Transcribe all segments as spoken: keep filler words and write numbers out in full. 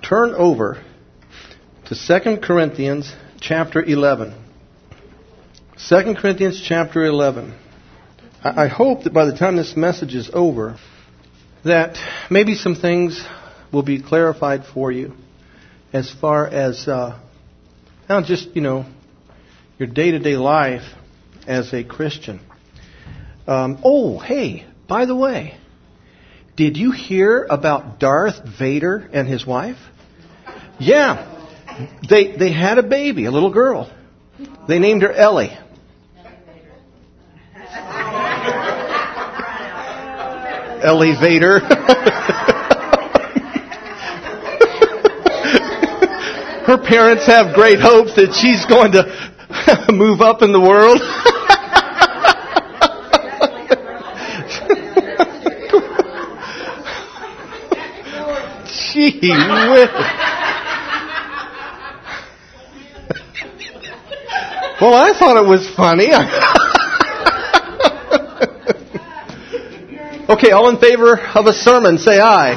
turn over to Second Corinthians chapter eleven. Second Corinthians chapter eleven. I hope that by the time this message is over, that maybe some things will be clarified for you as far as uh, not just, you know, your day-to-day life as a Christian. Um, oh, hey, by the way, did you hear about Darth Vader and his wife? Yeah, they they had a baby, a little girl. They named her Ellie. Ellie Vader. Her parents have great hopes that she's going to move up in the world. Gee whiz. Well, I thought it was funny. Okay, all in favor of a sermon, say aye.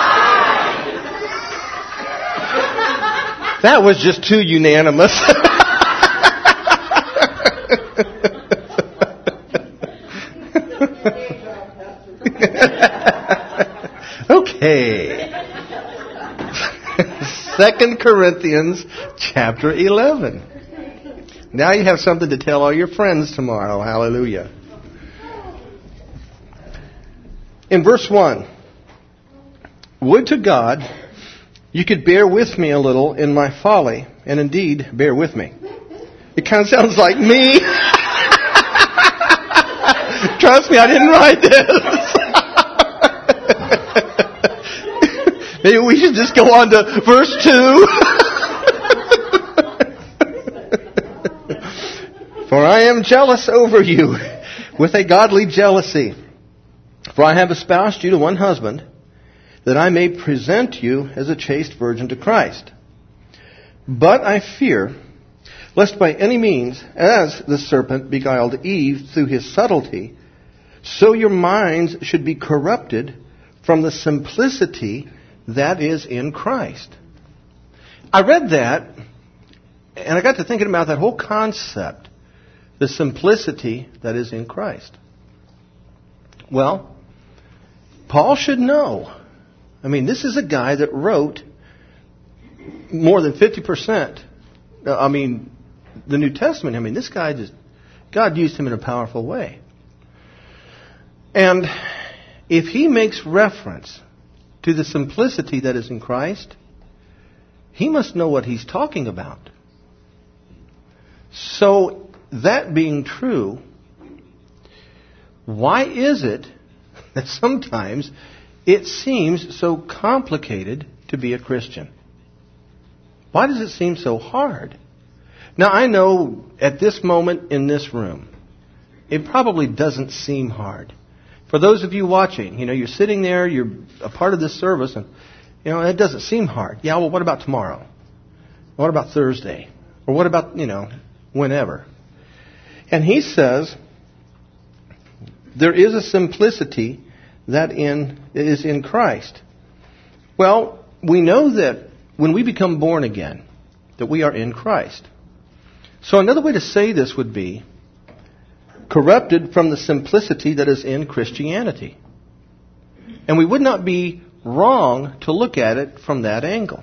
Aye. That was just too unanimous. Okay. Second Corinthians chapter eleven. Now you have something to tell all your friends tomorrow. Hallelujah. In verse one, would to God you could bear with me a little in my folly, and indeed bear with me. It kind of sounds like me. Trust me, I didn't write this. Maybe we should just go on to verse two. For I am jealous over you with a godly jealousy. For I have espoused you to one husband, that I may present you as a chaste virgin to Christ. But I fear, lest by any means, as the serpent beguiled Eve through his subtlety, so your minds should be corrupted from the simplicity that is in Christ. I read that, and I got to thinking about that whole concept, the simplicity that is in Christ. Well, Paul should know. I mean, this is a guy that wrote more than fifty percent. I mean, the New Testament. I mean, this guy just, God used him in a powerful way. And if he makes reference to the simplicity that is in Christ, he must know what he's talking about. So, that being true, why is it that sometimes it seems so complicated to be a Christian? Why does it seem so hard? Now, I know at this moment in this room, it probably doesn't seem hard. For those of you watching, you know, you're sitting there, you're a part of this service, and, you know, it doesn't seem hard. Yeah, well, what about tomorrow? What about Thursday? Or what about, you know, whenever? And he says, there is a simplicity that in is in Christ. Well, we know that when we become born again, that we are in Christ. So another way to say this would be corrupted from the simplicity that is in Christianity. And we would not be wrong to look at it from that angle.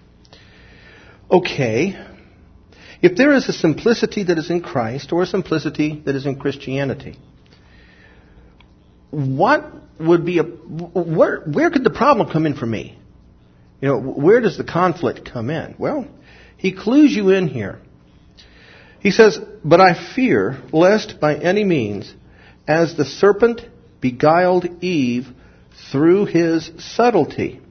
Okay, if there is a simplicity that is in Christ or a simplicity that is in Christianity, what would be a where where could the problem come in for me? You know, where does the conflict come in? Well, he clues you in here. He says, but I fear lest by any means, as the serpent beguiled Eve through his subtlety,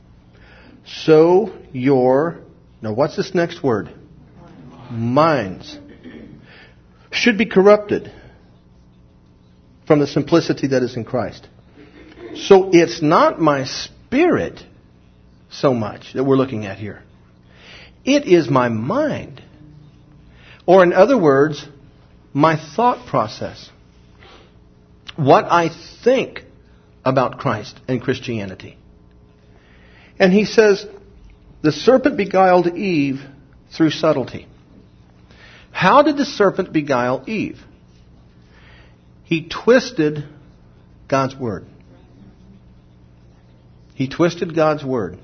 so your, now what's this next word? Minds should be corrupted from the simplicity that is in Christ. So it's not my spirit so much that we're looking at here. It is my mind. Or in other words, my thought process. What I think about Christ and Christianity. And he says, the serpent beguiled Eve through subtlety. How did the serpent beguile Eve? He twisted God's word. He twisted God's word.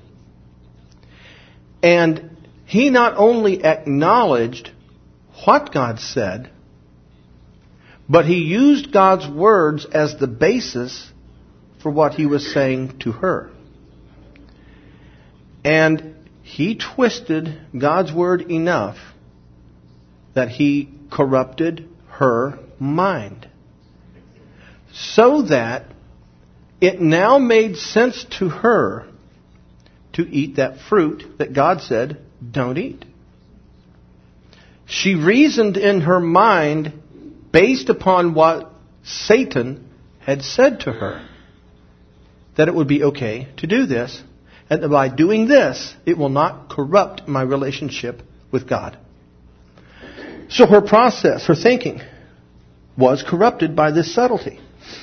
And he not only acknowledged what God said, but he used God's words as the basis for what he was saying to her. And he twisted God's word enough that he corrupted her mind, so that it now made sense to her to eat that fruit that God said, don't eat. She reasoned in her mind based upon what Satan had said to her, that it would be okay to do this, and that by doing this, it will not corrupt my relationship with God. So her process, her thinking, was corrupted by this subtlety.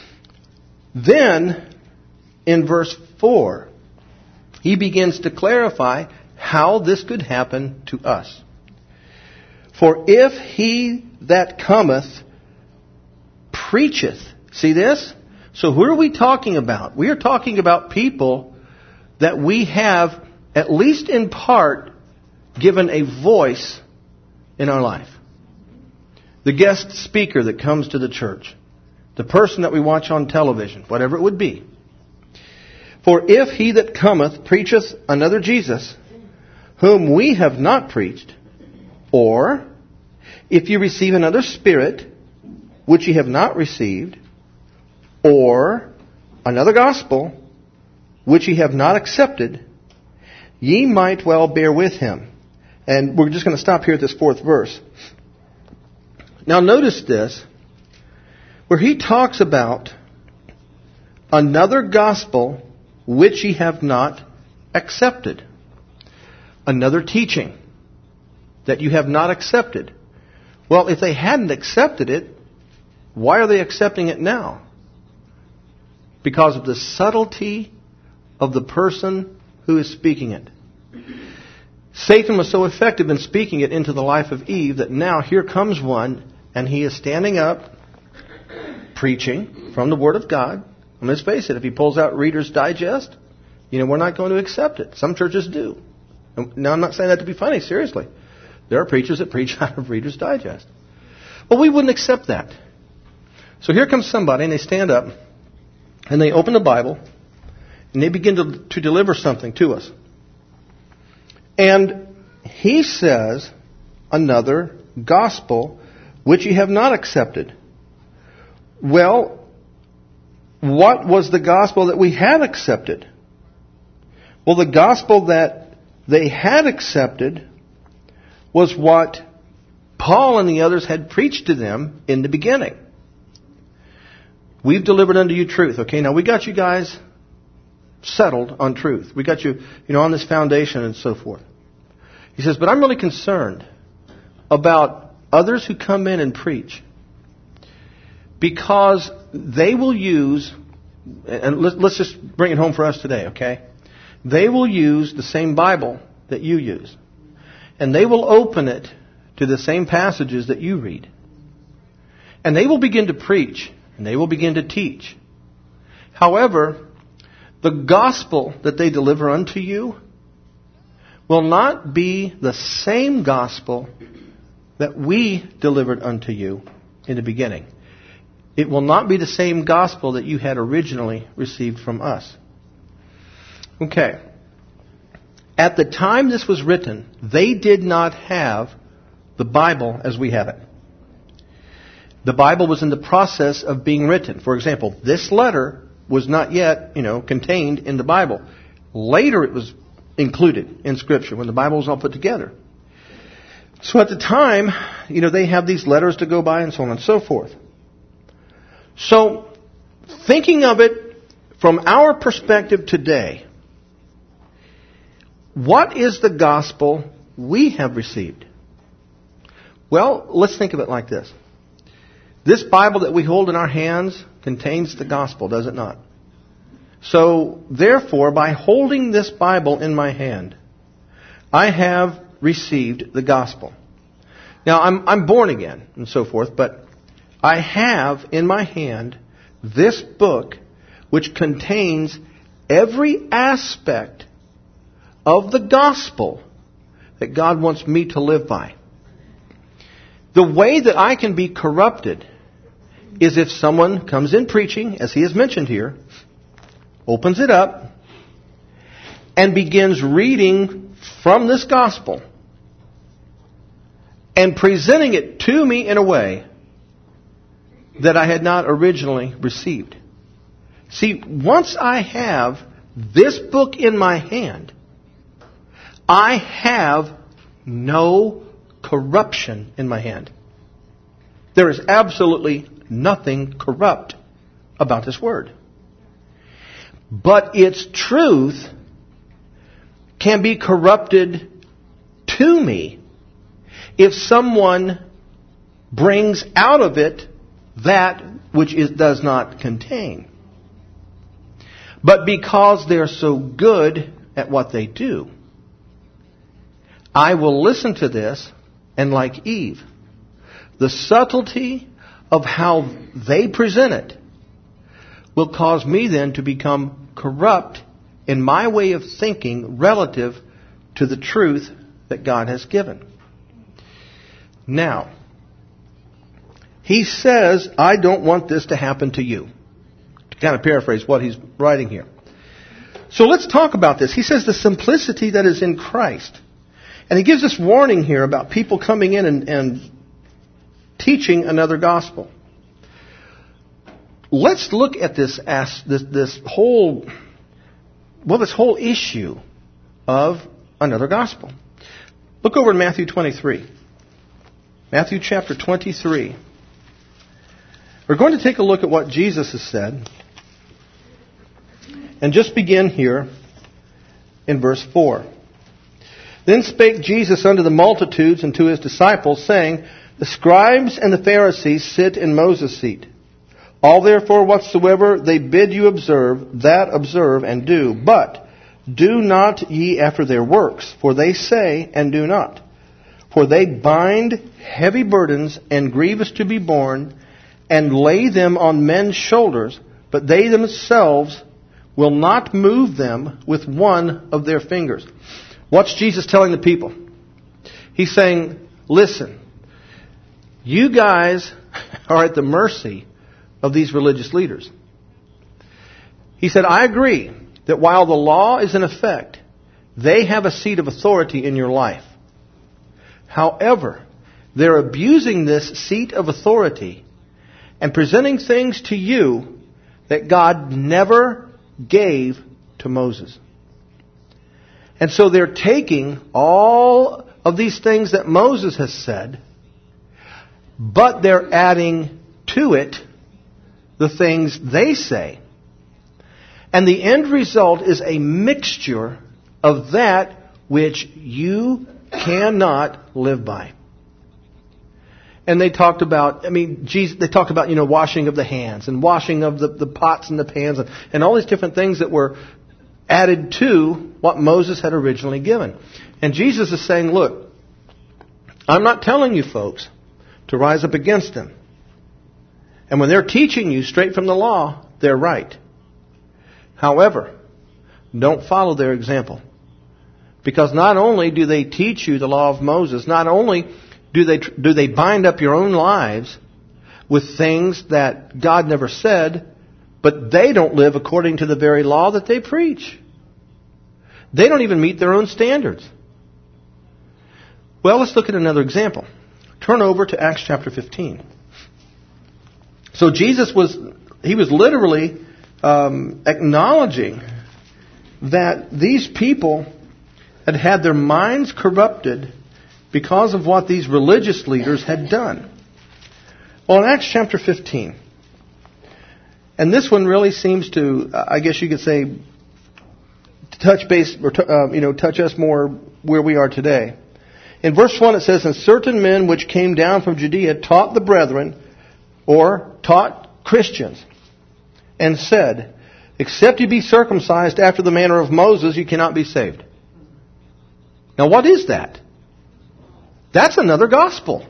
Then, in verse four, he begins to clarify how this could happen to us. For if he that cometh preacheth, see this? So who are we talking about? We are talking about people that we have, at least in part, given a voice in our life. The guest speaker that comes to the church. The person that we watch on television, whatever it would be. For if he that cometh preacheth another Jesus, whom we have not preached, or if you receive another spirit, which ye have not received, or another gospel, which ye have not accepted, ye might well bear with him. And we're just going to stop here at this fourth verse. Now notice this, where he talks about another gospel which ye have not accepted. Another teaching that you have not accepted. Well, if they hadn't accepted it, why are they accepting it now? Because of the subtlety of the person who is speaking it. Satan was so effective in speaking it into the life of Eve that now here comes one and he is standing up preaching from the Word of God. And let's face it, if he pulls out Reader's Digest, you know, we're not going to accept it. Some churches do. Now, I'm not saying that to be funny, seriously. There are preachers that preach out of Reader's Digest. Well, we wouldn't accept that. So here comes somebody and they stand up and they open the Bible and they begin to, to deliver something to us. And he says, another gospel which ye have not accepted. Well, what was the gospel that we had accepted? Well, the gospel that they had accepted was what Paul and the others had preached to them in the beginning. We've delivered unto you truth. Okay, now we got you guys settled on truth. We got you, you know, on this foundation and so forth. He says, but I'm really concerned about others who come in and preach, because they will use, and let's just bring it home for us today, okay? They will use the same Bible that you use. And they will open it to the same passages that you read. And they will begin to preach, and they will begin to teach. However, the gospel that they deliver unto you will not be the same gospel that we delivered unto you in the beginning. It will not be the same gospel that you had originally received from us. Okay. At the time this was written, they did not have the Bible as we have it. The Bible was in the process of being written. For example, this letter was not yet, you know, contained in the Bible. Later it was included in Scripture when the Bible was all put together. So at the time, you know, they have these letters to go by and so on and so forth. So, thinking of it from our perspective today, what is the gospel we have received? Well, let's think of it like this. This Bible that we hold in our hands contains the gospel, does it not? So, therefore, by holding this Bible in my hand, I have received the gospel. Now, I'm, I'm born again and so forth, but I have in my hand this book which contains every aspect of the gospel that God wants me to live by. The way that I can be corrupted is if someone comes in preaching, as he has mentioned here, opens it up, and begins reading from this gospel and presenting it to me in a way that I had not originally received. See, once I have this book in my hand, I have no corruption in my hand. There is absolutely nothing corrupt about this word. But its truth can be corrupted to me if someone brings out of it that which it does not contain. But because they're so good at what they do, I will listen to this, and like Eve, the subtlety of how they present it will cause me then to become corrupt in my way of thinking relative to the truth that God has given. Now, he says, I don't want this to happen to you. To kind of paraphrase what he's writing here. So let's talk about this. He says the simplicity that is in Christ. And he gives this warning here about people coming in and, and teaching another gospel. Let's look at this, this this whole well this whole issue of another gospel. Look over in Matthew twenty-three. Matthew chapter twenty-three. We're going to take a look at what Jesus has said. And just begin here in verse four. Then spake Jesus unto the multitudes and to his disciples, saying, the scribes and the Pharisees sit in Moses' seat. All therefore whatsoever they bid you observe, that observe and do. But do not ye after their works, for they say and do not. For they bind heavy burdens and grievous to be borne, and lay them on men's shoulders, but they themselves will not move them with one of their fingers. What's Jesus telling the people? He's saying, listen, you guys are at the mercy of these religious leaders. He said, I agree that while the law is in effect, they have a seat of authority in your life. However, they're abusing this seat of authority and presenting things to you that God never gave to Moses. And so they're taking all of these things that Moses has said, but they're adding to it the things they say. And the end result is a mixture of that which you cannot live by. And they talked about, I mean, Jesus, they talked about, you know, washing of the hands and washing of the, the pots and the pans and, and all these different things that were added to what Moses had originally given. And Jesus is saying, look, I'm not telling you folks to rise up against them. And when they're teaching you straight from the law, they're right. However, don't follow their example. Because not only do they teach you the law of Moses, not only do they do they bind up your own lives with things that God never said, but they don't live according to the very law that they preach. They don't even meet their own standards. Well, let's look at another example. Turn over to Acts chapter fifteen. So Jesus was, he was literally um, acknowledging that these people had had their minds corrupted because of what these religious leaders had done. Well, in Acts chapter fifteen, and this one really seems to, I guess you could say, touch base, or uh, you know, touch us more where we are today. In verse one it says, and certain men which came down from Judea taught the brethren, or taught Christians, and said, except you be circumcised after the manner of Moses, you cannot be saved. Now what is that? That's another gospel.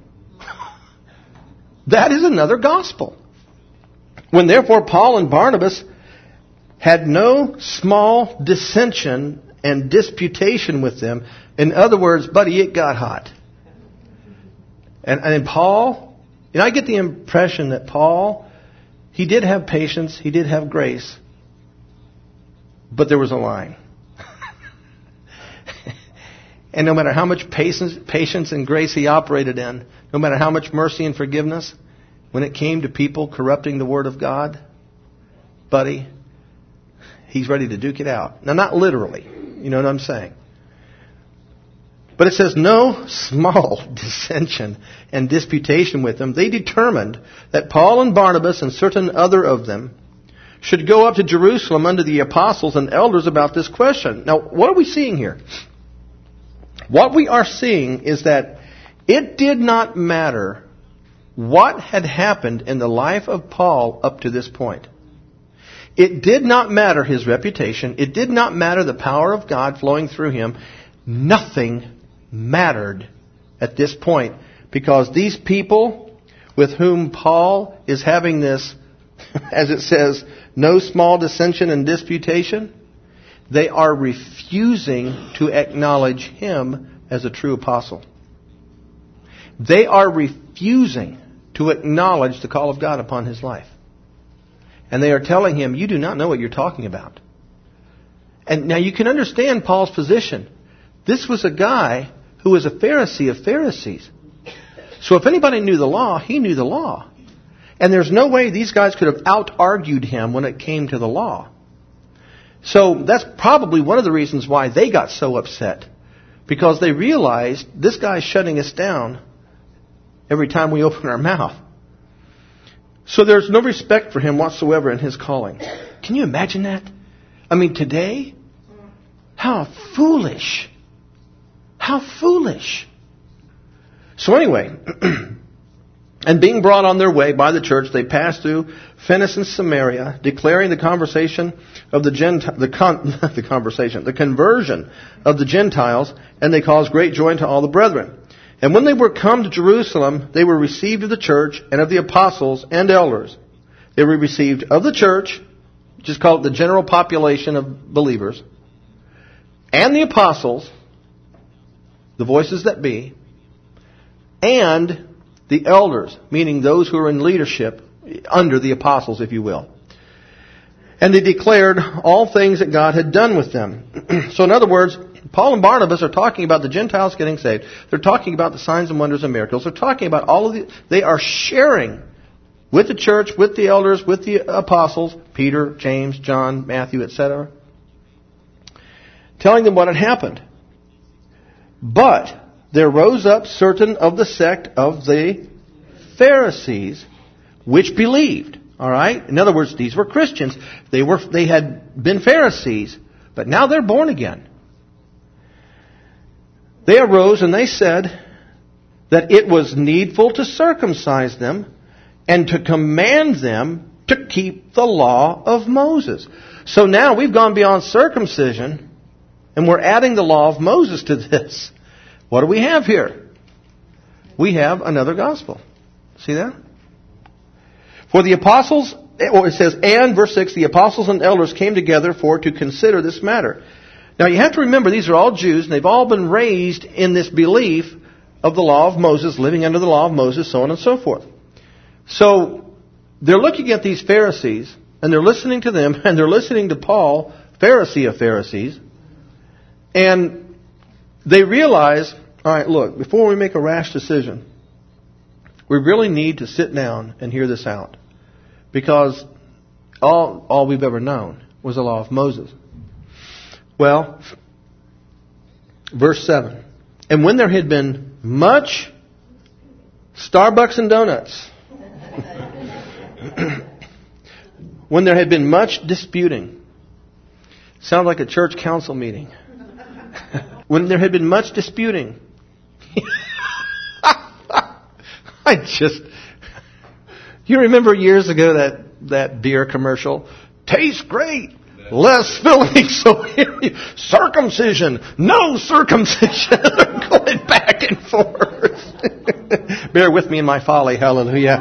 That is another gospel. When therefore Paul and Barnabas had no small dissension and disputation with them. In other words, buddy, it got hot. And, and Paul, you know, I get the impression that Paul, he did have patience, he did have grace, but there was a line. And no matter how much patience, patience and grace he operated in, no matter how much mercy and forgiveness, when it came to people corrupting the Word of God, buddy, he's ready to duke it out. Now, not literally. You know what I'm saying? But it says, no small dissension and disputation with them. They determined that Paul and Barnabas and certain other of them should go up to Jerusalem unto the apostles and elders about this question. Now, what are we seeing here? What we are seeing is that it did not matter what had happened in the life of Paul up to this point. It did not matter his reputation. It did not matter the power of God flowing through him. Nothing mattered at this point, because these people with whom Paul is having this, as it says, no small dissension and disputation, they are refusing to acknowledge him as a true apostle. They are refusing to acknowledge the call of God upon his life. And they are telling him, you do not know what you're talking about. And now you can understand Paul's position. This was a guy who was a Pharisee of Pharisees. So if anybody knew the law, he knew the law. And there's no way these guys could have out-argued him when it came to the law. So that's probably one of the reasons why they got so upset. Because they realized this guy's shutting us down every time we open our mouth. So there's no respect for him whatsoever in his calling. Can you imagine that? I mean, today, how foolish. How foolish. So anyway, and being brought on their way by the church, they passed through Phoenicia and Samaria, declaring the conversation of the Gentile, the, con- the conversation, the conversion of the Gentiles, and they caused great joy unto all the brethren. And when they were come to Jerusalem, they were received of the church and of the apostles and elders. They were received of the church, just call it the general population of believers, and the apostles, the voices that be, and the elders, meaning those who are in leadership under the apostles, if you will. And they declared all things that God had done with them. So in other words, Paul and Barnabas are talking about the Gentiles getting saved. They're talking about the signs and wonders and miracles. They're talking about all of the... They are sharing with the church, with the elders, with the apostles, Peter, James, John, Matthew, et cetera, telling them what had happened. But there rose up certain of the sect of the Pharisees, which believed. All right? In other words, these were Christians. They were they had been Pharisees, but now they're born again. They arose and they said that it was needful to circumcise them and to command them to keep the law of Moses. So now we've gone beyond circumcision and we're adding the law of Moses to this. What do we have here? We have another gospel. See that? For the apostles, or it says, and verse six, the apostles and elders came together for to consider this matter. Now you have to remember, these are all Jews, and they've all been raised in this belief of the law of Moses, living under the law of Moses, so on and so forth. So they're looking at these Pharisees, and they're listening to them, and they're listening to Paul, Pharisee of Pharisees, and they realize, all right, look, before we make a rash decision, we really need to sit down and hear this out. Because all, all we've ever known was the law of Moses. Well, verse seven. And when there had been much Starbucks and donuts, when there had been much disputing, sounds like a church council meeting. When there had been much disputing, I just, you remember years ago that, that beer commercial? Tastes great. Less filling, so circumcision, no circumcision. They're going back and forth. Bear with me in my folly, hallelujah.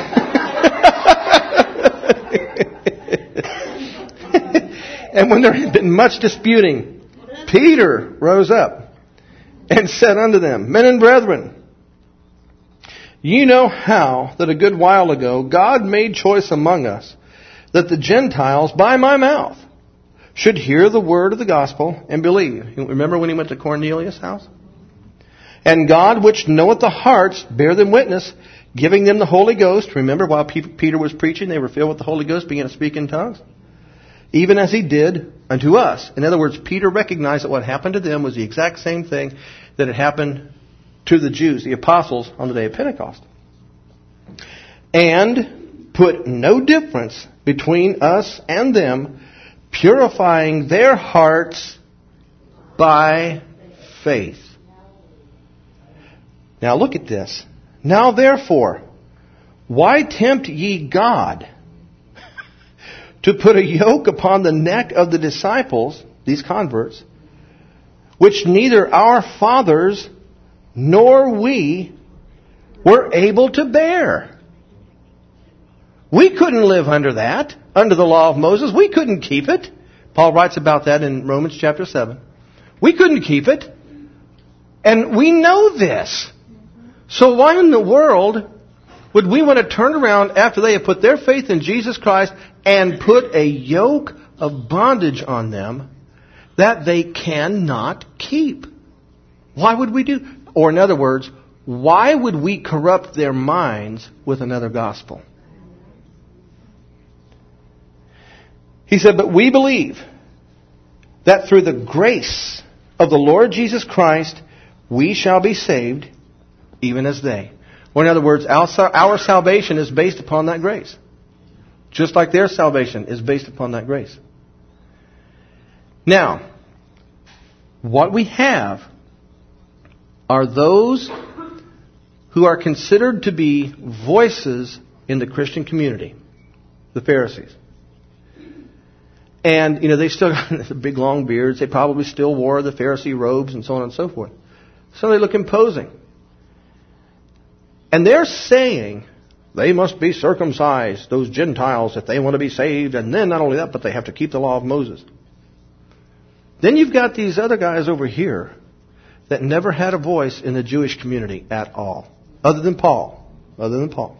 And when there had been much disputing, Peter rose up and said unto them, Men and brethren, ye know how that a good while ago God made choice among us, that the Gentiles by my mouth should hear the word of the gospel and believe. You remember when he went to Cornelius' house? And God, which knoweth the hearts, bear them witness, giving them the Holy Ghost. Remember, while Peter was preaching, they were filled with the Holy Ghost, began to speak in tongues. Even as he did unto us. In other words, Peter recognized that what happened to them was the exact same thing that had happened to the Jews, the apostles, on the day of Pentecost. And put no difference between us and them, purifying their hearts by faith. Now look at this. Now therefore, why tempt ye God to put a yoke upon the neck of the disciples, these converts, which neither our fathers nor we were able to bear? We couldn't live under that, under the law of Moses. We couldn't keep it. Paul writes about that in Romans chapter seven. We couldn't keep it. And we know this. So why in the world would we want to turn around after they have put their faith in Jesus Christ and put a yoke of bondage on them that they cannot keep? Why would we do? Or in other words, why would we corrupt their minds with another gospel? He said, but we believe that through the grace of the Lord Jesus Christ, we shall be saved, even as they. Or in other words, our, our salvation is based upon that grace. Just like their salvation is based upon that grace. Now, what we have are those who are considered to be voices in the Christian community, the Pharisees. And, you know, they still got the big long beards. They probably still wore the Pharisee robes and so on and so forth. So they look imposing. And they're saying they must be circumcised, those Gentiles, if they want to be saved. And then not only that, but they have to keep the law of Moses. Then you've got these other guys over here that never had a voice in the Jewish community at all. Other than Paul. Other than Paul.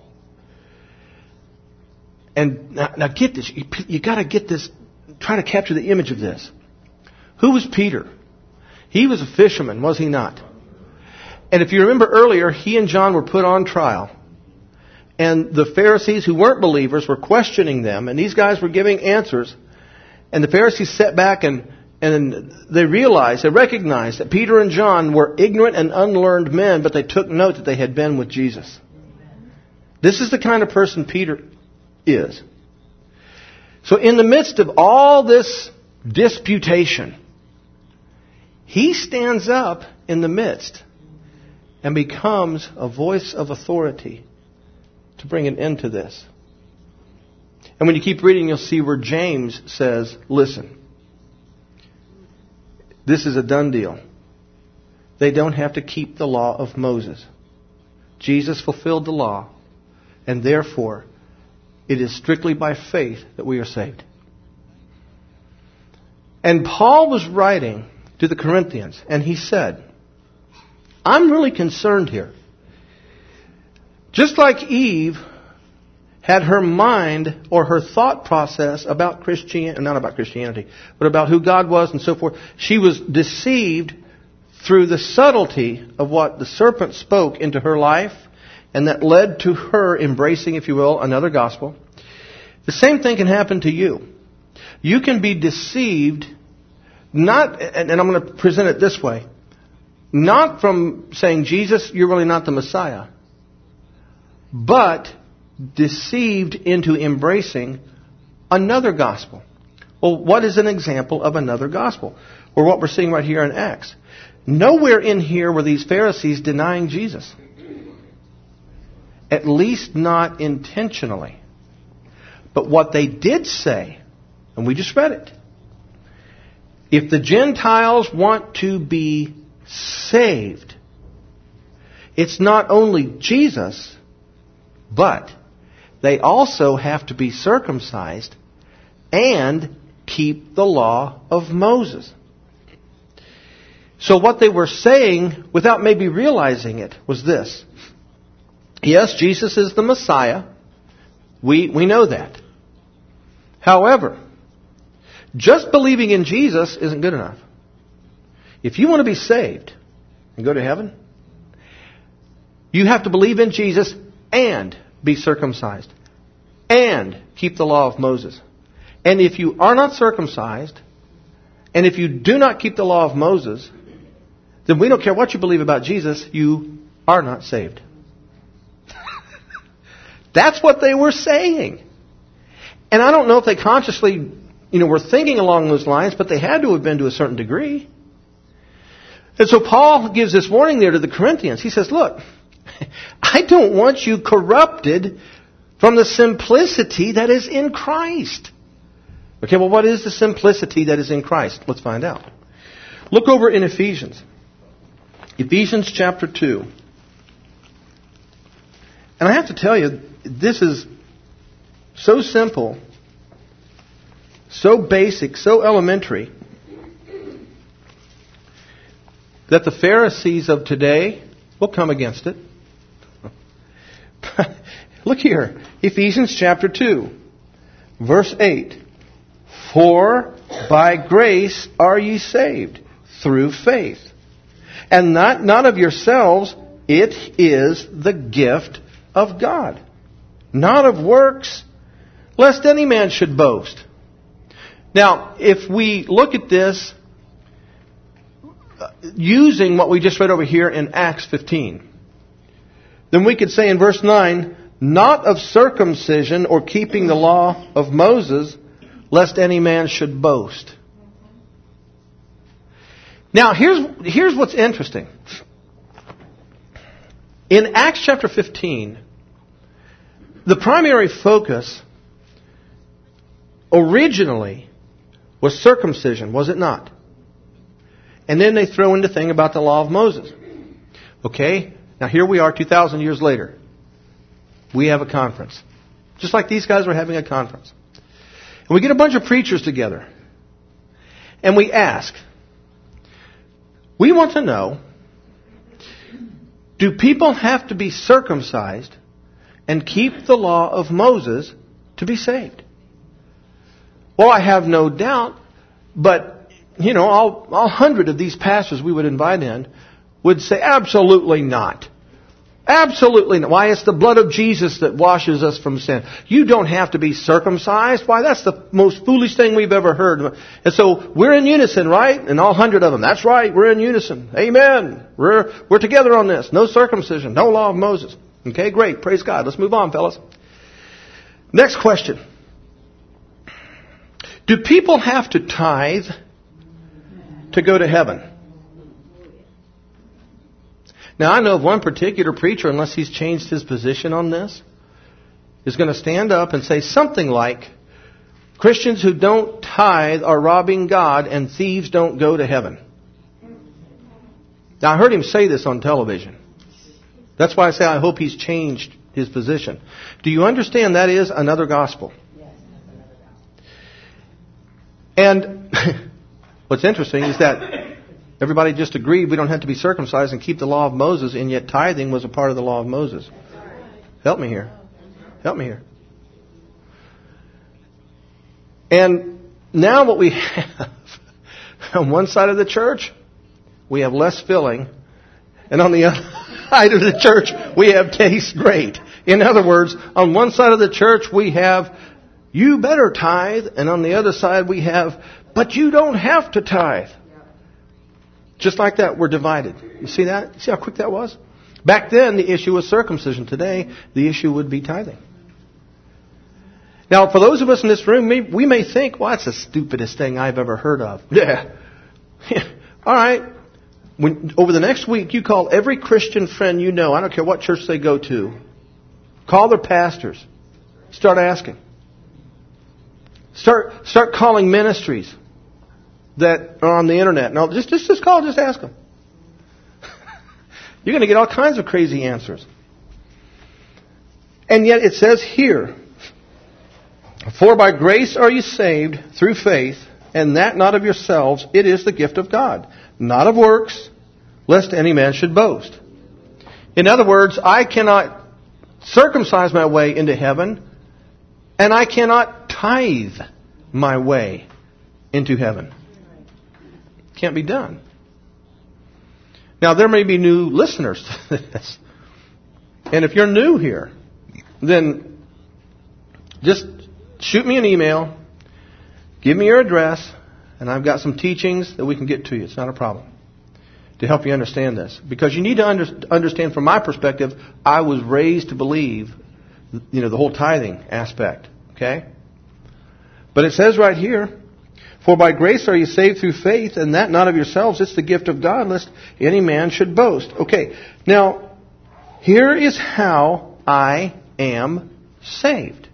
And now, now get this. You, you got to get this. Try to capture the image of this. Who was Peter? He was a fisherman, was he not? And if you remember earlier, he and John were put on trial. And the Pharisees who weren't believers were questioning them. And these guys were giving answers. And the Pharisees sat back and, and they realized, they recognized that Peter and John were ignorant and unlearned men, but they took note that they had been with Jesus. This is the kind of person Peter is. So in the midst of all this disputation, he stands up in the midst and becomes a voice of authority to bring an end to this. And when you keep reading, you'll see where James says, listen, this is a done deal. They don't have to keep the law of Moses. Jesus fulfilled the law, and therefore it is strictly by faith that we are saved. And Paul was writing to the Corinthians, and he said, I'm really concerned here. Just like Eve had her mind or her thought process about Christianity, not about Christianity, but about who God was and so forth, she was deceived through the subtlety of what the serpent spoke into her life, and that led to her embracing, if you will, another gospel. The same thing can happen to you. You can be deceived, not, and I'm going to present it this way, not from saying, Jesus, you're really not the Messiah, but deceived into embracing another gospel. Well, what is an example of another gospel? Or what we're seeing right here in Acts. Nowhere in here were these Pharisees denying Jesus. At least not intentionally. But what they did say, and we just read it, If the Gentiles want to be saved, it's not only Jesus, but they also have to be circumcised and keep the law of Moses. So what they were saying, without maybe realizing it, was this. Yes, Jesus is the Messiah. We, we know that. However, just believing in Jesus isn't good enough. If you want to be saved and go to heaven, you have to believe in Jesus and be circumcised and keep the law of Moses. And if you are not circumcised, and if you do not keep the law of Moses, then we don't care what you believe about Jesus, you are not saved. That's what they were saying. And I don't know if they consciously, you know, were thinking along those lines, but they had to have been to a certain degree. And so Paul gives this warning there to the Corinthians. He says, look, I don't want you corrupted from the simplicity that is in Christ. Okay, well, what is the simplicity that is in Christ? Let's find out. Look over in Ephesians. Ephesians chapter two. And I have to tell you, this is so simple, so basic, so elementary, that the Pharisees of today will come against it. Look here, Ephesians chapter two, verse eight. For by grace are ye saved, through faith. And not, not of yourselves, it is the gift of God. Not of works, lest any man should boast. Now, if we look at this using what we just read over here in Acts fifteen, then we could say in verse nine, not of circumcision or keeping the law of Moses, lest any man should boast. Now, here's, here's what's interesting. In Acts chapter fifteen, the primary focus originally was circumcision, was it not? And then they throw in the thing about the law of Moses. Okay, now here we are two thousand years later. We have a conference. Just like these guys were having a conference. And we get a bunch of preachers together. And we ask, we want to know, do people have to be circumcised and keep the law of Moses to be saved? Well, I have no doubt, but, you know, all, all hundred of these pastors we would invite in would say, absolutely not. Absolutely not. Why, it's the blood of Jesus that washes us from sin. You don't have to be circumcised. Why, that's the most foolish thing we've ever heard. And so we're in unison, right? And all hundred of them. That's right, we're in unison. Amen. We're, we're together on this. No circumcision. No law of Moses. Okay, great. Praise God. Let's move on, fellas. Next question. Do people have to tithe to go to heaven? Now, I know of one particular preacher, unless he's changed his position on this, is going to stand up and say something like, Christians who don't tithe are robbing God and thieves don't go to heaven. Now, I heard him say this on television. That's why I say I hope he's changed his position. Do you understand that is another gospel? And what's interesting is that everybody just agreed we don't have to be circumcised and keep the law of Moses, and yet tithing was a part of the law of Moses. Help me here. Help me here. And now what we have, on one side of the church, we have less filling, and on the other side of the church, we have taste great. In other words, on one side of the church, we have, you better tithe, and on the other side, we have, but you don't have to tithe. Just like that, we're divided. You see that? See how quick that was? Back then, the issue was circumcision. Today, the issue would be tithing. Now, for those of us in this room, we may think, well, that's the stupidest thing I've ever heard of. Yeah. All right. When, over the next week, you call every Christian friend you know, I don't care what church they go to, call their pastors. Start asking. Start, start calling ministries. that are on the internet. No, just, just, just call, just ask them. You're going to get all kinds of crazy answers. And yet it says here, for by grace are you saved through faith, and that not of yourselves, it is the gift of God, not of works, lest any man should boast. In other words, I cannot circumcise my way into heaven, and I cannot tithe my way into heaven. Can't be done. Now, there may be new listeners to this. And if you're new here, then just shoot me an email, give me your address, and I've got some teachings that we can get to you. It's not a problem to help you understand this. Because you need to under, understand from my perspective, I was raised to believe, you know, the whole tithing aspect. Okay? But it says right here, for by grace are you saved through faith, and that not of yourselves, it's the gift of God, lest any man should boast. Okay, now, here is how I am saved.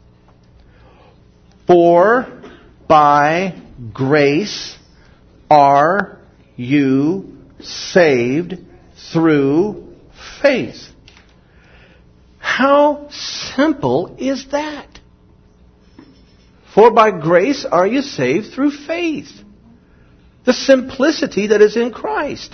For by grace are you saved through faith. How simple is that? For by grace are you saved through faith. The simplicity that is in Christ.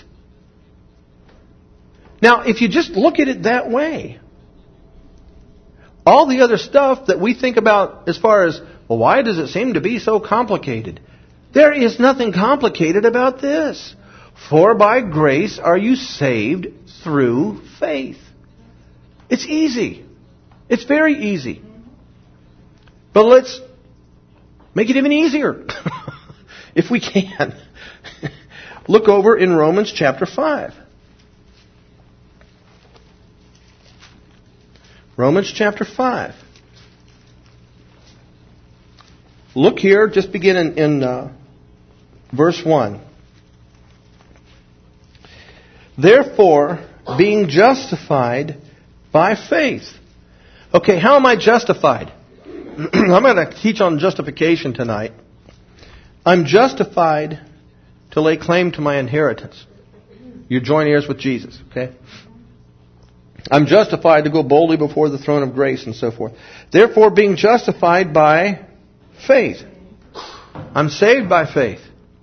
Now, if you just look at it that way, all the other stuff that we think about as far as, well, why does it seem to be so complicated? There is nothing complicated about this. For by grace are you saved through faith. It's easy. It's very easy. But let's make it even easier, if we can. Look over in Romans chapter five. Romans chapter five. Look here, just begin in, in uh, verse one. Therefore, being justified by faith. Okay, how am I justified? I'm going to teach on justification tonight. I'm justified to lay claim to my inheritance. You join heirs with Jesus, okay? I'm justified to go boldly before the throne of grace and so forth. Therefore, being justified by faith. I'm saved by faith.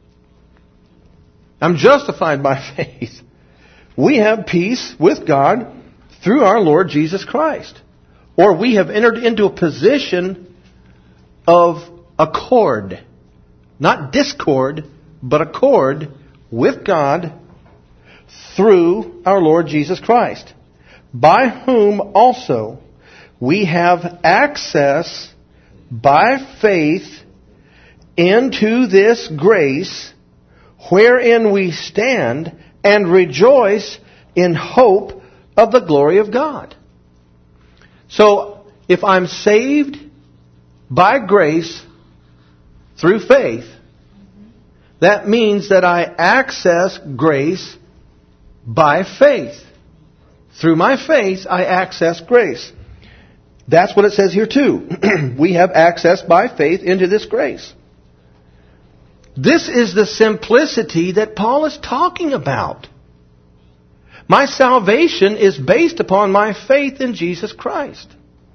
I'm justified by faith. We have peace with God through our Lord Jesus Christ. Or we have entered into a position of accord. Not discord, but accord with God through our Lord Jesus Christ. By whom also we have access by faith into this grace wherein we stand and rejoice in hope of the glory of God. So, if I'm saved by grace through faith, that means that I access grace by faith. Through my faith, I access grace. That's what it says here too. We have access by faith into this grace. This is the simplicity that Paul is talking about. My salvation is based upon my faith in Jesus Christ.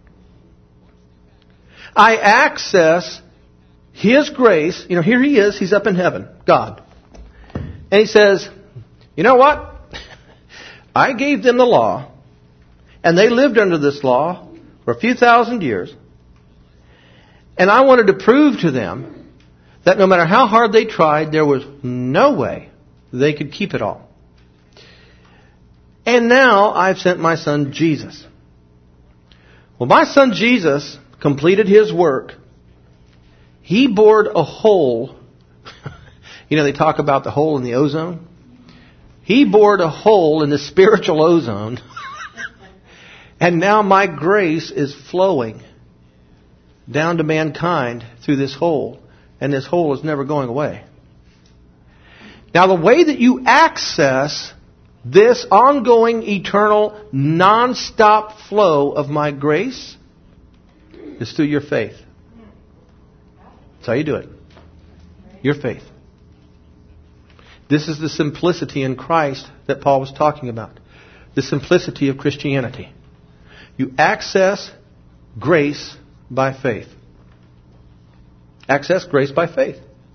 I access His grace. You know, here He is. He's up in heaven, God. And He says, you know what? I gave them the law, and they lived under this law for a few thousand years. And I wanted to prove to them that no matter how hard they tried, there was no way they could keep it all. And now I've sent my son Jesus. Well, my son Jesus completed his work. He bored a hole. You know, they talk about the hole in the ozone. He bored a hole in the spiritual ozone. And now my grace is flowing down to mankind through this hole. And this hole is never going away. Now, the way that you access this ongoing, eternal, non-stop flow of my grace is through your faith. That's how you do it. Your faith. This is the simplicity in Christ that Paul was talking about. The simplicity of Christianity. You access grace by faith. Access grace by faith.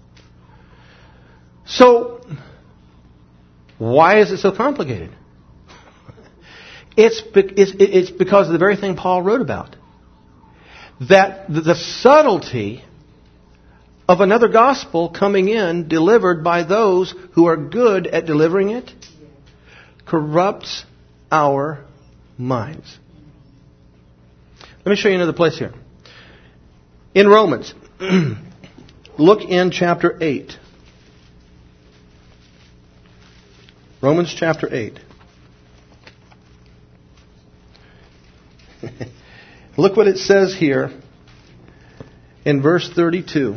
So, why is it so complicated? It's, it's, it's because of the very thing Paul wrote about. That the subtlety of another gospel coming in, delivered by those who are good at delivering it, corrupts our minds. Let me show you another place here. In Romans, look in chapter eight. Romans chapter eight. Look what it says here in verse thirty-two.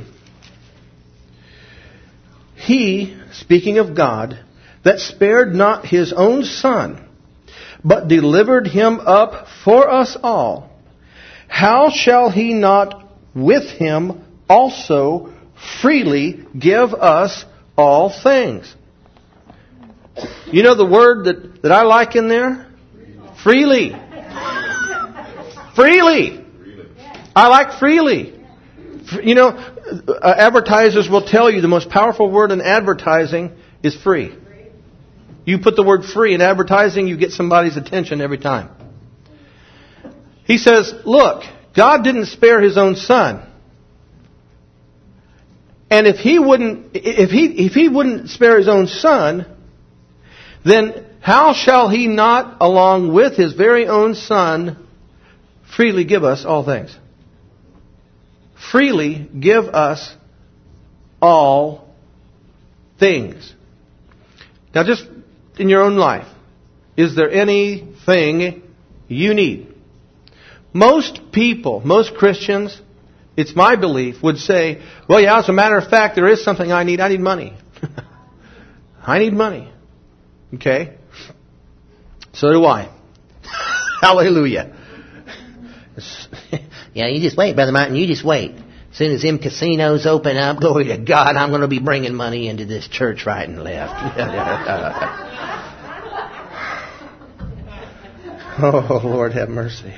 He, speaking of God, that spared not his own Son, but delivered him up for us all, how shall he not with him also freely give us all things? You know the word that, that I like in there? Freely. Freely. I like freely. You know, uh, advertisers will tell you the most powerful word in advertising is free. You put the word free in advertising, you get somebody's attention every time. He says, look, God didn't spare His own Son. And if He wouldn't, if He, if He wouldn't spare His own Son, then how shall He not, along with His very own Son, freely give us all things? Freely give us all things. Now just in your own life, is there anything you need? Most people, most Christians, it's my belief, would say, well, yeah, as a matter of fact, there is something I need. I need money. I need money. Okay? So do I. Hallelujah. Yeah, you just wait, Brother Martin. You just wait. As soon as them casinos open up, glory to God, I'm going to be bringing money into this church right and left. Oh, Lord, have mercy.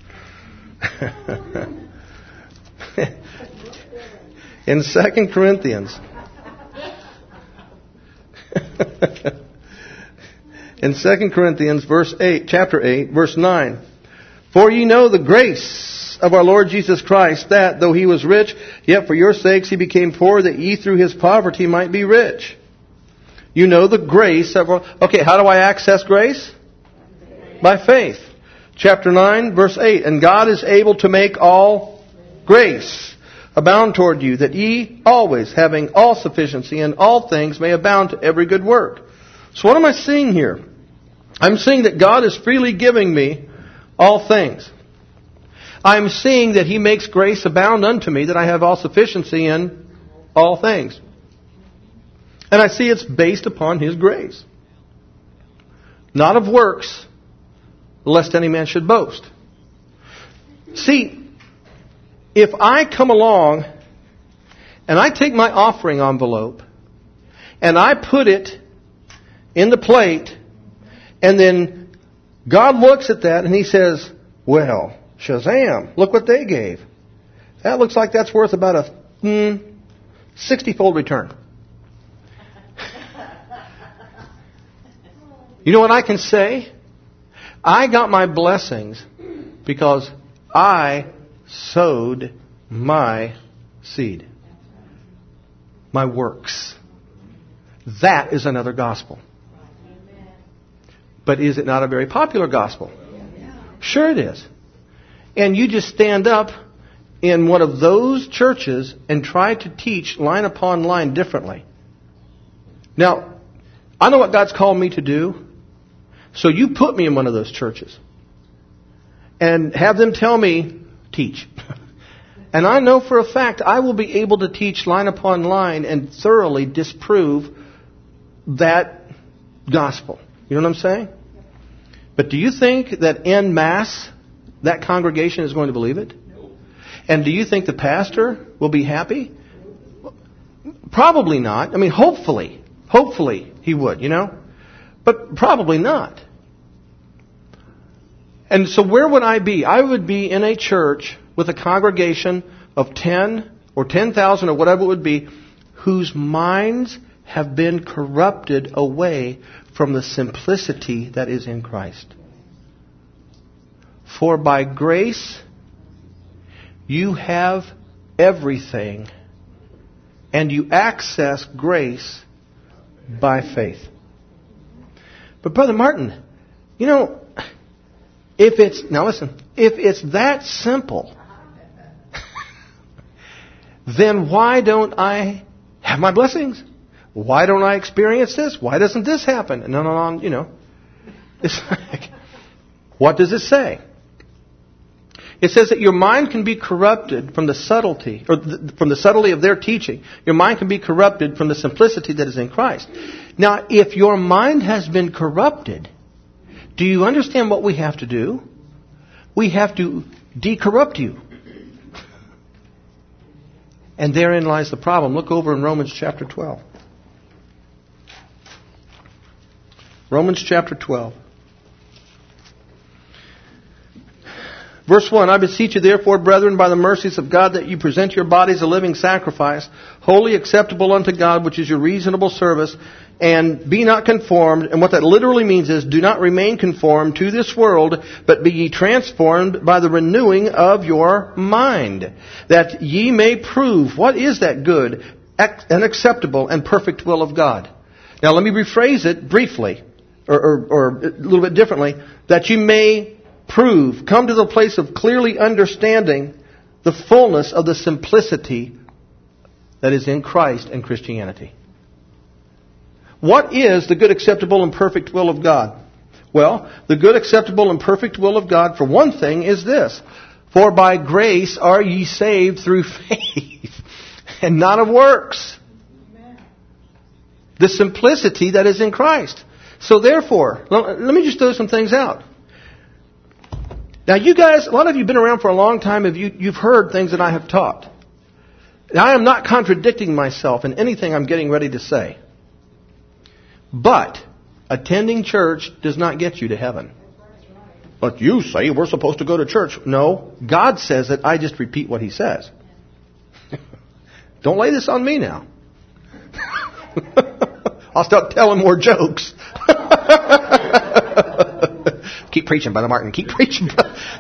In Second Corinthians, in Second Corinthians, verse eight, chapter eight, verse nine, for ye know the grace of our Lord Jesus Christ, that though He was rich, yet for your sakes He became poor, that ye through His poverty might be rich. You know the grace of our... Okay, how do I access grace? By faith. Chapter nine, verse eight, and God is able to make all grace abound toward you, that ye always, having all sufficiency in all things, may abound to every good work. So what am I seeing here? I'm seeing that God is freely giving me all things. I'm seeing that He makes grace abound unto me, that I have all sufficiency in all things. And I see it's based upon His grace. Not of works, lest any man should boast. See, if I come along and I take my offering envelope and I put it in the plate, and then God looks at that and He says, well, Shazam, look what they gave. That looks like that's worth about a mm, sixty-fold return. You know what I can say? I got my blessings because I sowed my seed. My works. That is another gospel. But is it not a very popular gospel? Sure it is. And you just stand up in one of those churches and try to teach line upon line differently. Now, I know what God's called me to do. So you put me in one of those churches and have them tell me, teach. And I know for a fact I will be able to teach line upon line and thoroughly disprove that gospel. You know what I'm saying? But do you think that en masse that congregation is going to believe it? No. And do you think the pastor will be happy? Probably not. I mean, hopefully, hopefully he would, you know. But probably not. And so where would I be? I would be in a church with a congregation of ten or ten thousand or whatever it would be, whose minds have been corrupted away from the simplicity that is in Christ. For by grace you have everything, and you access grace by faith. But Brother Martin, you know, if it's, now listen, if it's that simple, then why don't I have my blessings? Why don't I experience this? Why doesn't this happen? And on and on, you know. It's like, what does it say? It says that your mind can be corrupted from the subtlety, or th- from the subtlety of their teaching. Your mind can be corrupted from the simplicity that is in Christ. Now, if your mind has been corrupted, do you understand what we have to do? We have to decorrupt you. And therein lies the problem. Look over in Romans chapter twelve. Romans chapter twelve. Verse one, I beseech you therefore, brethren, by the mercies of God, that you present your bodies a living sacrifice, wholly acceptable unto God, which is your reasonable service, and be not conformed. And what that literally means is, do not remain conformed to this world, but be ye transformed by the renewing of your mind, that ye may prove what is that good and acceptable and perfect will of God. Now let me rephrase it briefly, or, or, or a little bit differently, that you may prove, come to the place of clearly understanding the fullness of the simplicity that is in Christ and Christianity. What is the good, acceptable, and perfect will of God? Well, the good, acceptable, and perfect will of God, for one thing, is this. For by grace are ye saved through faith, and not of works. The simplicity that is in Christ. So therefore, let me just throw some things out. Now you guys, a lot of you have been around for a long time. Have you, you've heard things that I have taught. Now, I am not contradicting myself in anything I'm getting ready to say. But attending church does not get you to heaven. But you say we're supposed to go to church. No, God says it. I just repeat what He says. Don't lay this on me now. I'll start telling more jokes. Keep preaching, Brother Martin. Keep preaching.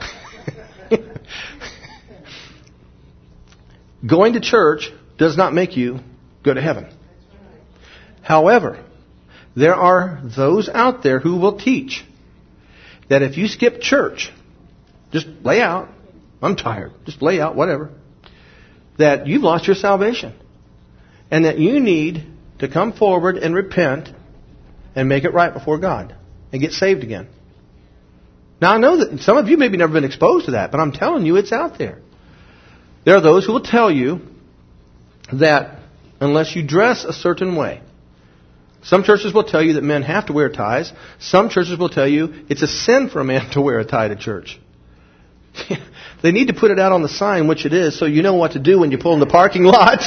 Going to church does not make you go to heaven. However, there are those out there who will teach that if you skip church, just lay out, I'm tired, just lay out, whatever, that you've lost your salvation. And that you need to come forward and repent and make it right before God and get saved again. Now, I know that some of you maybe never been exposed to that, but I'm telling you it's out there. There are those who will tell you that unless you dress a certain way, some churches will tell you that men have to wear ties. Some churches will tell you it's a sin for a man to wear a tie to church. They need to put it out on the sign, which it is, so you know what to do when you pull in the parking lot.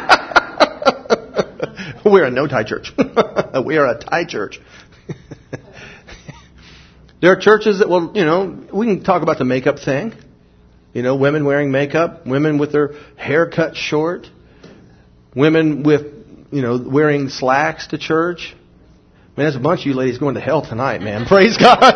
We're a no-tie church. We are a tie church. There are churches that will, you know, we can talk about the makeup thing. You know, women wearing makeup, women with their hair cut short, women with, you know, wearing slacks to church. Man, there's a bunch of you ladies going to hell tonight, man. Praise God.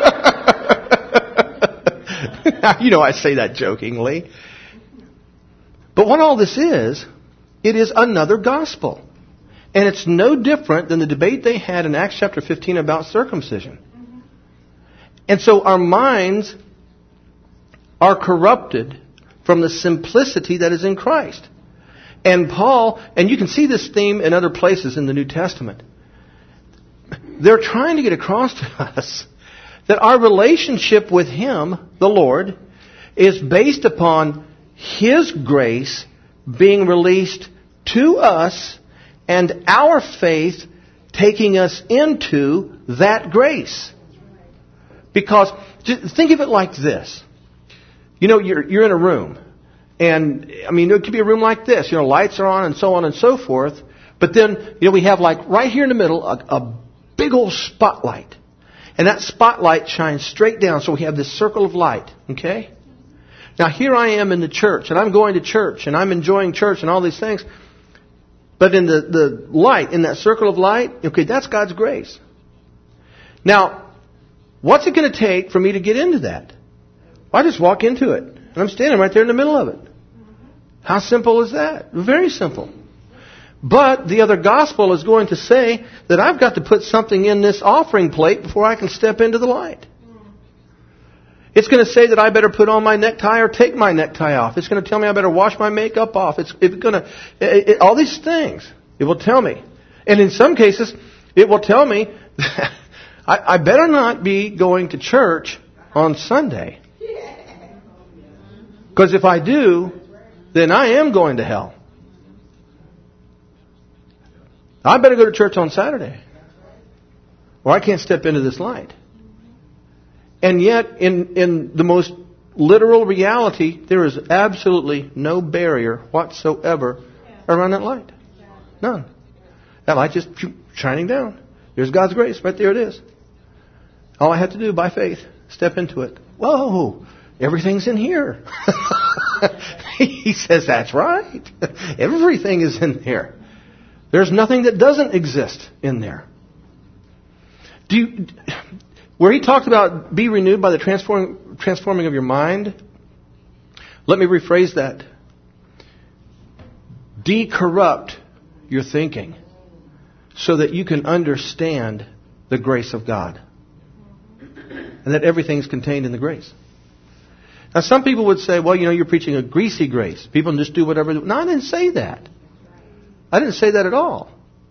You know, I say that jokingly. But what all this is, it is another gospel. And it's no different than the debate they had in Acts chapter fifteen about circumcision. And so our minds are corrupted from the simplicity that is in Christ. And Paul, and you can see this theme in other places in the New Testament, they're trying to get across to us that our relationship with Him, the Lord, is based upon His grace being released to us and our faith taking us into that grace. Because, just think of it like this. You know, you're you're in a room. And, I mean, it could be a room like this. You know, lights are on and so on and so forth. But then, you know, we have like right here in the middle, a, a big old spotlight. And that spotlight shines straight down, so we have this circle of light, okay? Now here I am in the church, and I'm going to church, and I'm enjoying church and all these things. But in the, the light, in that circle of light, okay, that's God's grace. Now, what's it going to take for me to get into that? Well, I just walk into it, and I'm standing right there in the middle of it. How simple is that? Very simple. But the other gospel is going to say that I've got to put something in this offering plate before I can step into the light. It's going to say that I better put on my necktie or take my necktie off. It's going to tell me I better wash my makeup off. It's, it's going to, it, it, all these things, it will tell me. And in some cases, it will tell me that I, I better not be going to church on Sunday. Because if I do, then I am going to hell. I better go to church on Saturday, or I can't step into this light. And yet, in, in the most literal reality, there is absolutely no barrier whatsoever around that light. None. That light just shining down. There's God's grace. Right there it is. All I have to do by faith, step into it. Whoa, everything's in here. He says, that's right. Everything is in here. There's nothing that doesn't exist in there. Do you, where he talked about be renewed by the transform, transforming of your mind, let me rephrase that. Decorrupt your thinking so that you can understand the grace of God. And that everything is contained in the grace. Now some people would say, well, you know, you're preaching a greasy grace. People just do whatever. No, I didn't say that. I didn't say that at all.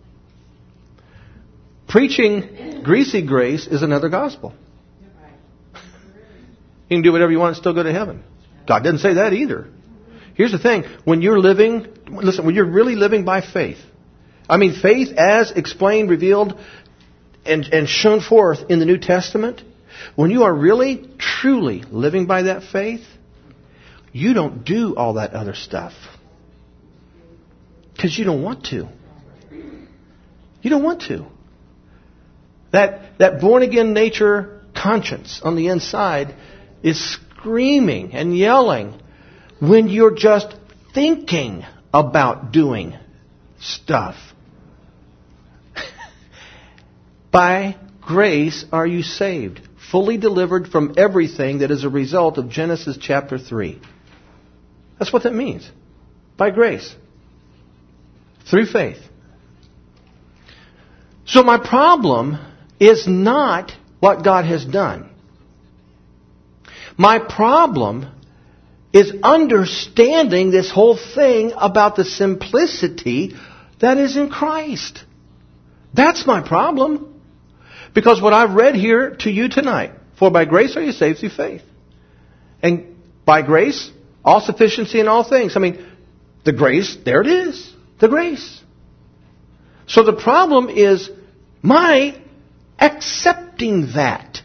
Preaching greasy grace is another gospel. You can do whatever you want and still go to heaven. God didn't say that either. Here's the thing. When you're living, listen, when you're really living by faith, I mean faith as explained, revealed, and, and shown forth in the New Testament, when you are really, truly living by that faith, you don't do all that other stuff. Because you don't want to. You don't want to. That, that born-again nature conscience on the inside is screaming and yelling when you're just thinking about doing stuff. By grace are you saved, fully delivered from everything that is a result of Genesis chapter three. That's what that means. By grace. Through faith. So my problem is not what God has done. My problem is understanding this whole thing about the simplicity that is in Christ. That's my problem. Because what I've read here to you tonight, for by grace are you saved through faith. And by grace, all sufficiency in all things. I mean, the grace, there it is. The grace. So the problem is my accepting that.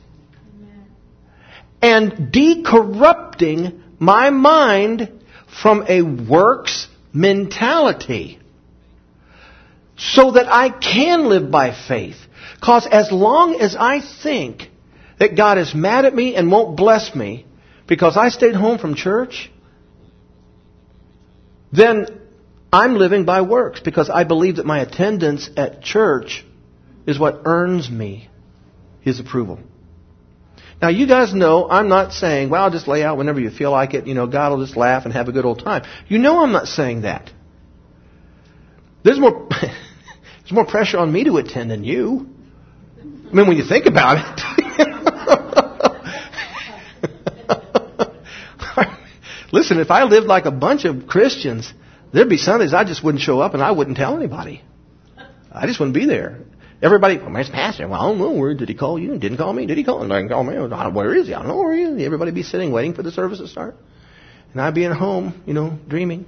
And decorrupting my mind from a works mentality. So that I can live by faith. Because as long as I think that God is mad at me and won't bless me because I stayed home from church, then I'm living by works because I believe that my attendance at church is what earns me His approval. Now, you guys know I'm not saying, well, just lay out whenever you feel like it. You know, God will just laugh and have a good old time. You know I'm not saying that. There's more, there's more pressure on me to attend than you. I mean, when you think about it. Listen, if I lived like a bunch of Christians, there'd be Sundays I just wouldn't show up and I wouldn't tell anybody. I just wouldn't be there. Everybody, well, where's Pastor? Well, I don't know. Where did he call you? Didn't call me. Did he call him? Didn't call me. Where is he? I don't know where he is. Everybody be sitting waiting for the service to start. And I'd be at home, you know, dreaming.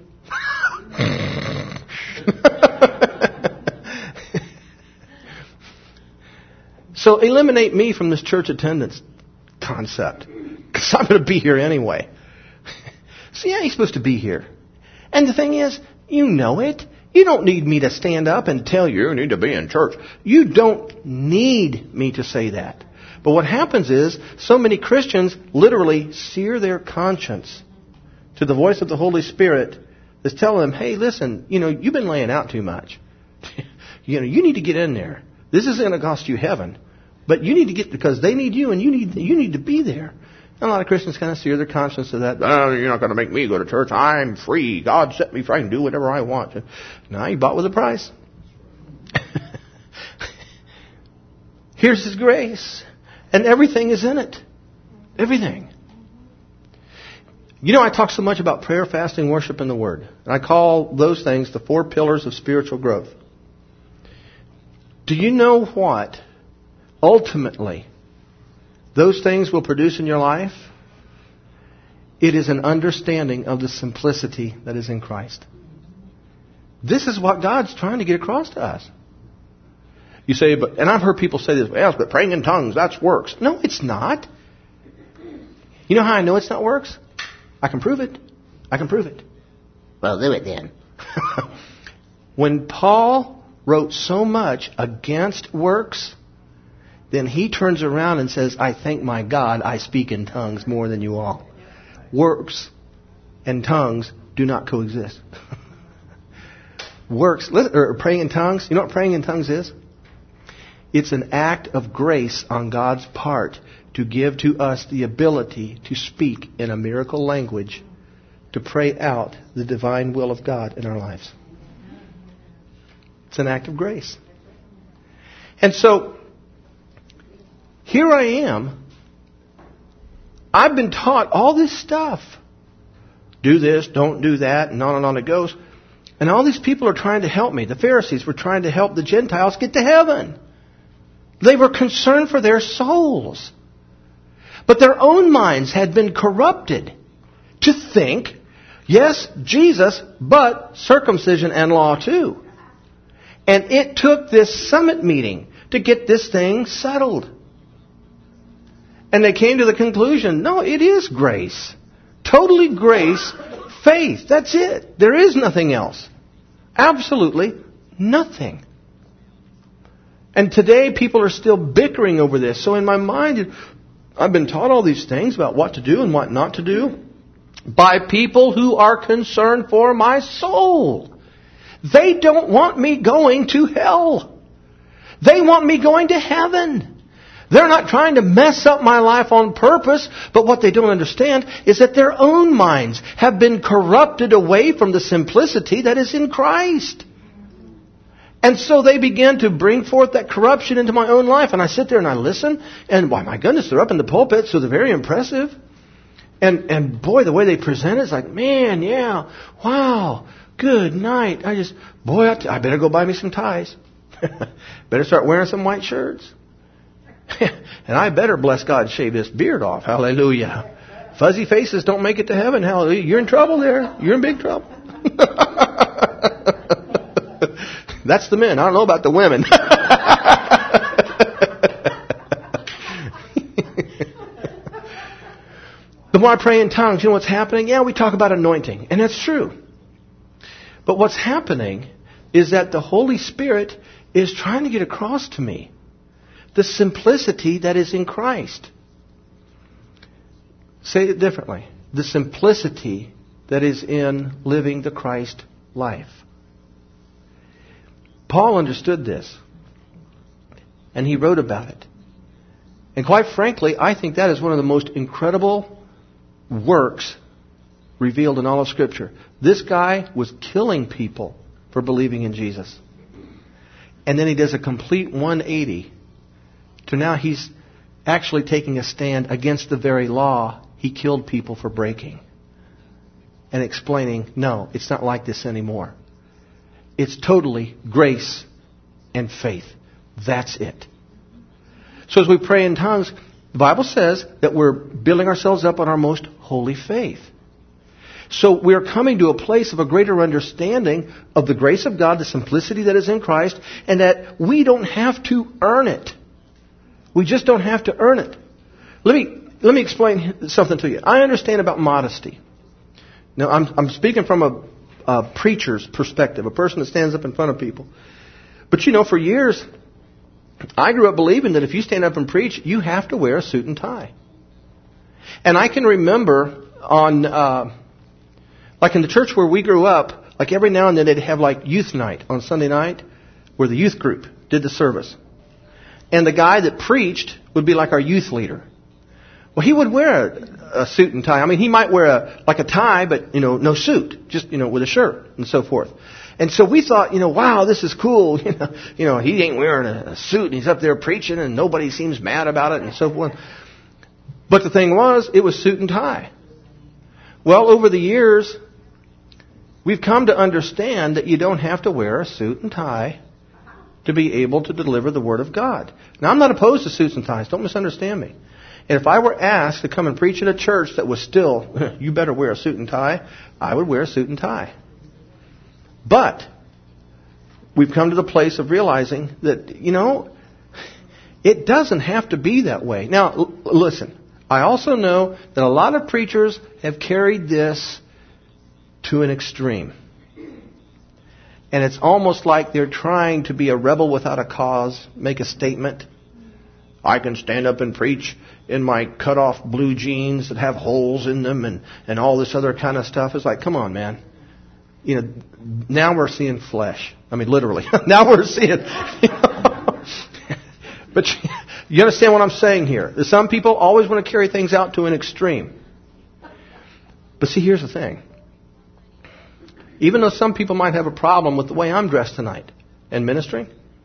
So eliminate me from this church attendance concept. Because I'm going to be here anyway. So yeah, he's supposed to be here. And the thing is, you know it. You don't need me to stand up and tell you you need to be in church. You don't need me to say that. But what happens is, so many Christians literally sear their conscience to the voice of the Holy Spirit that's telling them, hey, listen, you know, you've been laying out too much. you know, you need to get in there. This isn't going to cost you heaven. But you need to get, because they need you and you need you need to be there. And a lot of Christians kind of sear their conscience to that. Oh, you're not going to make me go to church. I'm free. God set me free. I can do whatever I want. Now you bought with a price. Here's His grace. And everything is in it. Everything. You know, I talk so much about prayer, fasting, worship, and the Word. And I call those things the four pillars of spiritual growth. Do you know what ultimately those things will produce in your life? It is an understanding of the simplicity that is in Christ. This is what God's trying to get across to us. You say, but, and I've heard people say this, well, but praying in tongues, that's works. No, it's not. You know how I know it's not works? I can prove it. I can prove it. Well, do it then. When Paul wrote so much against works, then he turns around and says, I thank my God I speak in tongues more than you all. Works and tongues do not coexist. Works, or praying in tongues, you know what praying in tongues is? It's an act of grace on God's part to give to us the ability to speak in a miracle language, to pray out the divine will of God in our lives. It's an act of grace. And so, here I am. I've been taught all this stuff. Do this, don't do that, and on and on it goes. And all these people are trying to help me. The Pharisees were trying to help the Gentiles get to heaven. They were concerned for their souls. But their own minds had been corrupted to think, yes, Jesus, but circumcision and law too. And it took this summit meeting to get this thing settled. And they came to the conclusion, no, it is grace. Totally grace, faith. That's it. There is nothing else. Absolutely nothing. And today people are still bickering over this. So in my mind, I've been taught all these things about what to do and what not to do by people who are concerned for my soul. They don't want me going to hell. They want me going to heaven. They're not trying to mess up my life on purpose, but what they don't understand is that their own minds have been corrupted away from the simplicity that is in Christ. And so they began to bring forth that corruption into my own life. And I sit there and I listen. And why, my goodness, they're up in the pulpit, so they're very impressive. And and boy, the way they present it is like, man, yeah, wow, good night. I just, boy, I, t- I better go buy me some ties. Better start wearing some white shirts. And I better, bless God, shave this beard off. Hallelujah. Fuzzy faces don't make it to heaven. Hallelujah. You're in trouble there. You're in big trouble. That's the men. I don't know about the women. The more I pray in tongues, you know what's happening? Yeah, we talk about anointing. And that's true. But what's happening is that the Holy Spirit is trying to get across to me the simplicity that is in Christ. Say it differently. The simplicity that is in living the Christ life. Paul understood this. And he wrote about it. And quite frankly, I think that is one of the most incredible works revealed in all of Scripture. This guy was killing people for believing in Jesus. And then he does a complete one eighty to now he's actually taking a stand against the very law he killed people for breaking. And explaining, no, it's not like this anymore. It's totally grace and faith. That's it. So as we pray in tongues, the Bible says that we're building ourselves up on our most holy faith. So we're coming to a place of a greater understanding of the grace of God, the simplicity that is in Christ, and that we don't have to earn it. We just don't have to earn it. Let me let me explain something to you. I understand about modesty. Now, I'm I'm speaking from a a preacher's perspective, a person that stands up in front of people. But you know, for years, I grew up believing that if you stand up and preach, you have to wear a suit and tie. And I can remember on, uh, like in the church where we grew up, like every now and then they'd have like youth night on Sunday night, where the youth group did the service. And the guy that preached would be like our youth leader. Well, he would wear a, a suit and tie. I mean, he might wear a like a tie, but, you know, no suit, just, you know, with a shirt and so forth. And so we thought, you know, wow, this is cool. You know, you know, he ain't wearing a, a suit and he's up there preaching and nobody seems mad about it and so forth. But the thing was, it was suit and tie. Well, over the years, we've come to understand that you don't have to wear a suit and tie to be able to deliver the Word of God. Now, I'm not opposed to suits and ties. Don't misunderstand me. And if I were asked to come and preach at a church that was still, you better wear a suit and tie, I would wear a suit and tie. But we've come to the place of realizing that, you know, it doesn't have to be that way. Now, l- listen, I also know that a lot of preachers have carried this to an extreme. And it's almost like they're trying to be a rebel without a cause, make a statement. I can stand up and preach in my cut-off blue jeans that have holes in them and, and all this other kind of stuff. It's like, come on, man. You know, now we're seeing flesh. I mean, literally. Now we're seeing... You know. But you, you understand what I'm saying here? Some people always want to carry things out to an extreme. But see, here's the thing. Even though some people might have a problem with the way I'm dressed tonight and ministering,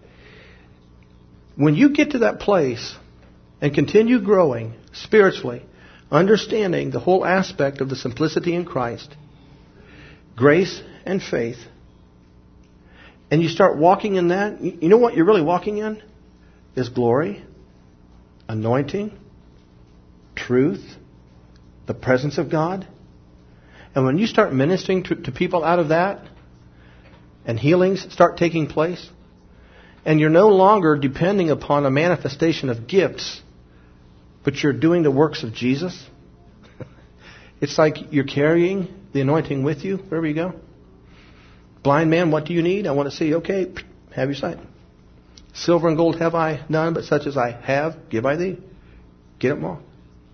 when you get to that place and continue growing spiritually, understanding the whole aspect of the simplicity in Christ, grace and faith, and you start walking in that, you know what you're really walking in? Is glory, anointing, truth, the presence of God. And when you start ministering to, to people out of that, and healings start taking place, and you're no longer depending upon a manifestation of gifts, but you're doing the works of Jesus, it's like you're carrying the anointing with you wherever you go. Blind man, what do you need? I want to see. Okay, have your sight. Silver and gold have I none, but such as I have, give I thee. Get them all.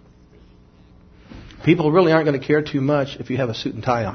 People really aren't going to care too much if you have a suit and tie on.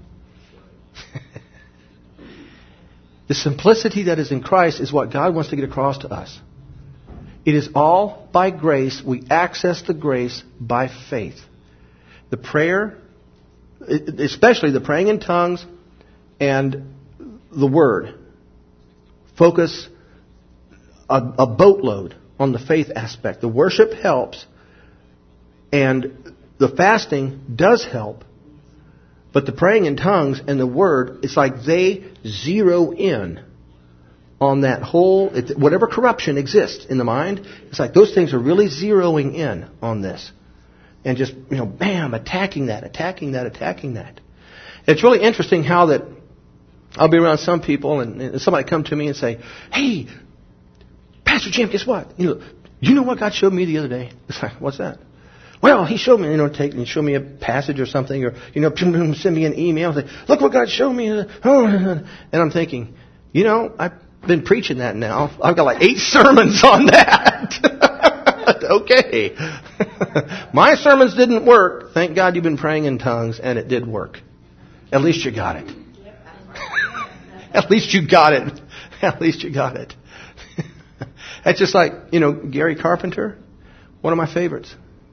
The simplicity that is in Christ is what God wants to get across to us. It is all by grace. We access the grace by faith. The prayer, especially the praying in tongues and the Word, focus a, a boatload on the faith aspect. The worship helps, and the fasting does help, but the praying in tongues and the Word, it's like they zero in on that whole, whatever corruption exists in the mind, it's like those things are really zeroing in on this. And just, you know, bam, attacking that, attacking that, attacking that. It's really interesting how that I'll be around some people and, and somebody come to me and say, hey, Pastor Jim, guess what? You know, you know what God showed me the other day? It's like, what's that? Well, he showed me, you know, take and show me a passage or something, or, you know, send me an email and say, look what God showed me. And I'm thinking, you know, I've been preaching that now. I've got like eight sermons on that. Okay. My sermons didn't work. Thank God you've been praying in tongues, and it did work. At least you got it. At least you got it. At least you got it. That's just like, you know, Gary Carpenter, one of my favorites.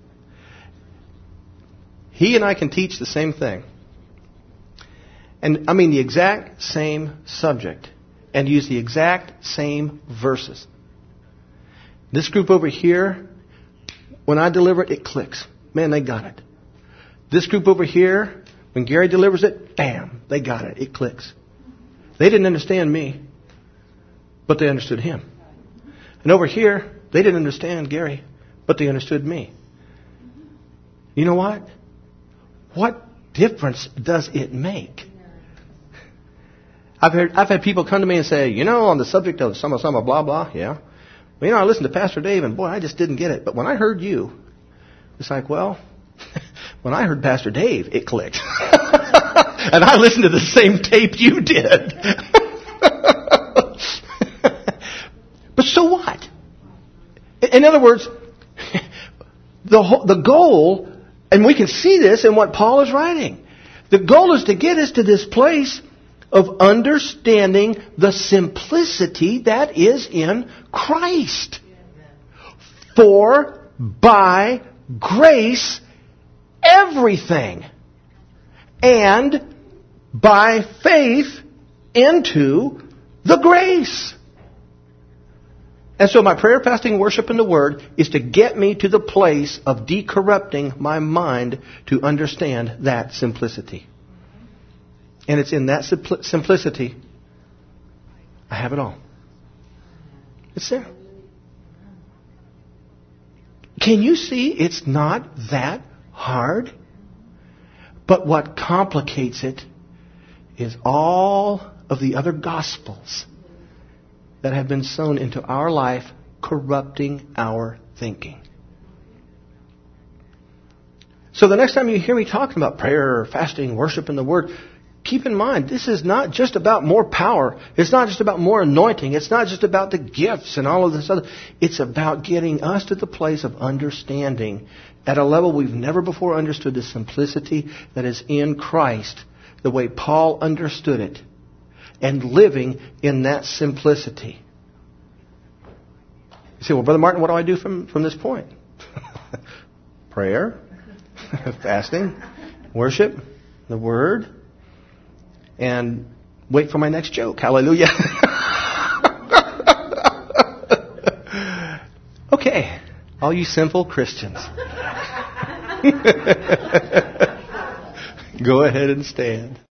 He and I can teach the same thing. And I mean the exact same subject. And use the exact same verses. This group over here, when I deliver it, it clicks. Man, they got it. This group over here, when Gary delivers it, bam, they got it. It clicks. They didn't understand me, but they understood him. And over here, they didn't understand Gary, but they understood me. You know what? What difference does it make? I've heard, I've had people come to me and say, you know, on the subject of some, some, blah, blah, yeah. Well, you know, I listened to Pastor Dave, and boy, I just didn't get it. But when I heard you, it's like, well, when I heard Pastor Dave, it clicked. And I listened to the same tape you did. But so what? In other words, the whole, the goal, and we can see this in what Paul is writing. The goal is to get us to this place of understanding the simplicity that is in Christ. For by grace everything, and by faith into the grace. And so my prayer, fasting, worship, and the Word is to get me to the place of decorrupting my mind to understand that simplicity. And it's in that simpl- simplicity I have it all. It's there. Can you see it's not that hard? But what complicates it is all of the other gospels that have been sown into our life, corrupting our thinking. So the next time you hear me talking about prayer, fasting, worship, and the Word, keep in mind, this is not just about more power. It's not just about more anointing. It's not just about the gifts and all of this other. It's about getting us to the place of understanding at a level we've never before understood the simplicity that is in Christ, the way Paul understood it, and living in that simplicity. You say, well, Brother Martin, what do I do from, from this point? Prayer, fasting, worship, the Word, and wait for my next joke. Hallelujah. Okay, all you sinful Christians. Go ahead and stand.